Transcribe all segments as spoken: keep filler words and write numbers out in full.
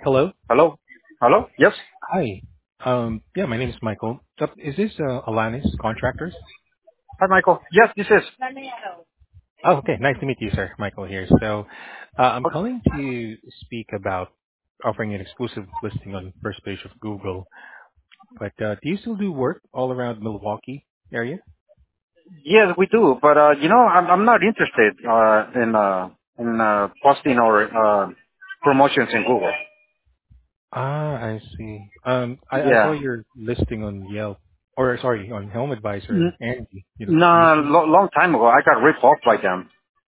Hello. Hello? Hello? Yes? Hi. Um, yeah, my name is Michael. So, is this uh, Alanis Contractors? Hi, Michael. Yes, this is. Oh, okay. Nice to meet you, sir. Michael here. So, uh, I'm calling to speak about offering an exclusive listing on first page of Google. But uh, do you still do work all around Milwaukee area? Yes, we do, but, uh, you know, I'm, I'm not interested, uh, in, uh, in, uh, posting or, uh, promotions in Google. Ah, I see. Um, I, I saw Yeah. your listing on Yelp, or sorry, on Home N- Advisor. Andy, you know, do you No, still? lo- long time ago, I got ripped off by them.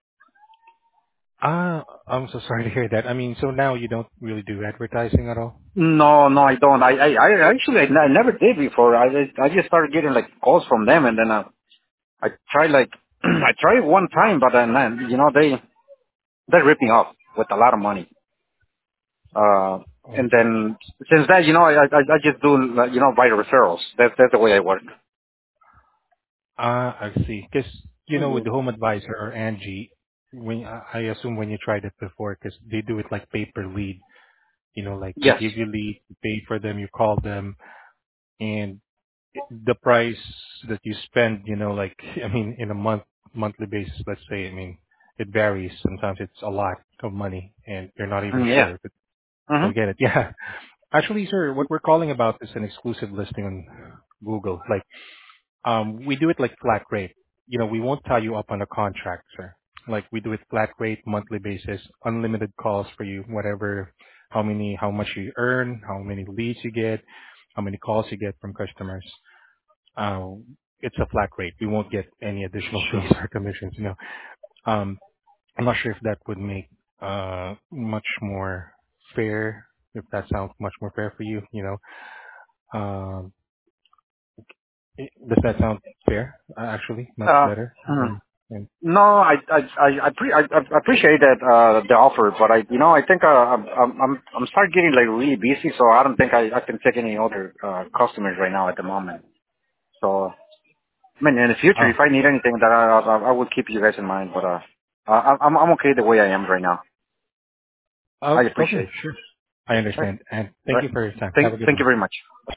Ah, I'm so sorry to hear that. I mean, so now you don't really do advertising at all? No, no, I don't. I, I, I actually, I, n- I never did before. I, just- I just started getting like calls from them, and then, uh, I tried like, I tried one time, but then, uh, you know, they, they're ripping off with a lot of money. Uh, Oh. and then since that, you know, I, I, I just do, uh, you know, by referrals. That's, that's the way I work. Ah, I see. Because, you know, with Mhm. the Home Advisor or Angie, when I I assume when you tried it before, because they do it like pay per lead, you know, like they Yes. give you lead, you pay for them, you call them, and the price that you spend, you know, like, I mean, in a month, monthly basis, let's say, I mean, it varies. Sometimes it's a lot of money and you're not even Mm, yeah. sure if it's hmm going to get it. Yeah. Actually, sir, what we're calling about is an exclusive listing on Google. Like, Um, we do it like flat rate. You know, we won't tie you up on a contract, sir. Like we do it flat rate, monthly basis, unlimited calls for you, whatever, how many, how much you earn, how many leads you get, how many calls you get from customers. Uh, it's a flat rate. We won't get any additional Sure. fees or commissions, you know. Um, I'm not sure if that would make, uh, much more fair, if that sounds much more fair for you, you know. Um, i- does that sound fair? Uh, actually, much Uh, better hmm. than, than no, I, I, I, I, pre- I, I appreciate that, uh, the offer, but I, you know, I think, uh, I'm, I'm, I'm I'm start getting like really busy, so I don't think I, I can take any other, uh, customers right now at the moment. So, I mean, in the future, oh, if I need anything, that I, I, I will keep you guys in mind, but, uh, uh, I'm, I'm okay the way I am right now. oh, I okay, appreciate it. sure. I All right. understand. And All thank right. you for your time. Thank, Have a good thank one. you very much.